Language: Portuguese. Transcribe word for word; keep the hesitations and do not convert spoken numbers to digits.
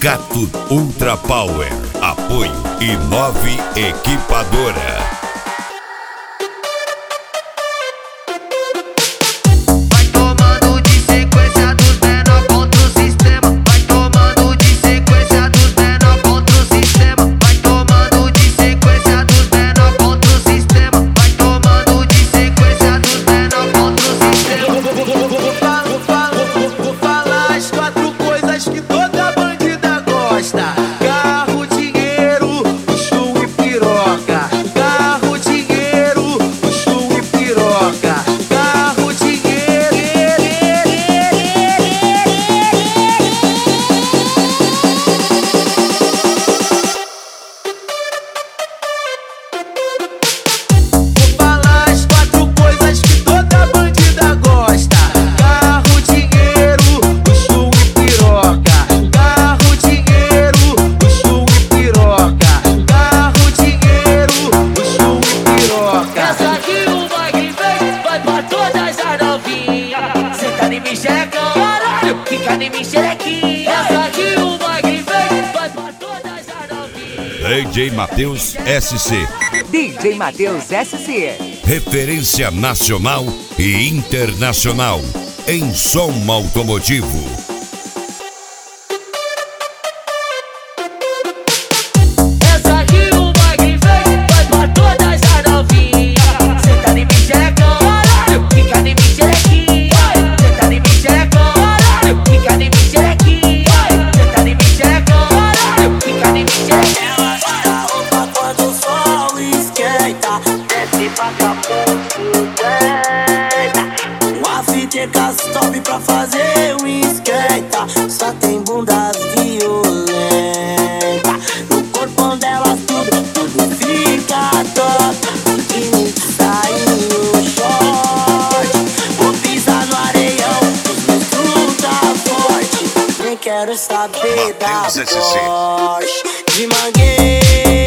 Gato Ultra Power. Apoio Inove Equipadora. Carro, dinheiro, luxo e piroca. Carro, dinheiro, luxo e piroca. Carro, dinheiro. Vou falar as quatro coisas que toda bandida gosta. Carro, dinheiro, luxo e piroca. Carro, dinheiro, luxo e piroca. Carro, dinheiro, luxo e piroca. Essa aqui o Magri vem, vai pra todas as novinhas. Senta em mim, xerecão, caralho, fica em mim, xerequinha. Essa aqui o Magri vem, vai pra todas as novinhas. D J Matheus S C. D J Matheus S C. Referência nacional e internacional em som automotivo. Essa aqui o Magri vem, vai pra todas as novinhas. Senta em mim, xerecão, caralho, fica em mim, xerequinha. Senta em mim, xerecão, caralho, fica em mim, xerequinha. Senta em mim, xerecão, caralho, fica em mim, xerequinha. Ela tira a roupa quando o sol esquenta. Desce pra Acapulco, deita. Uma fita custom pra fazer um esquenta. Só tem bundas violentas. No corpo dela tudo, tudo fica top. Biquíni, sainho, short. Vou pisar no areião, os meus fruta forte. Nem quero saber da Matheus S C. Porsche de mangueira.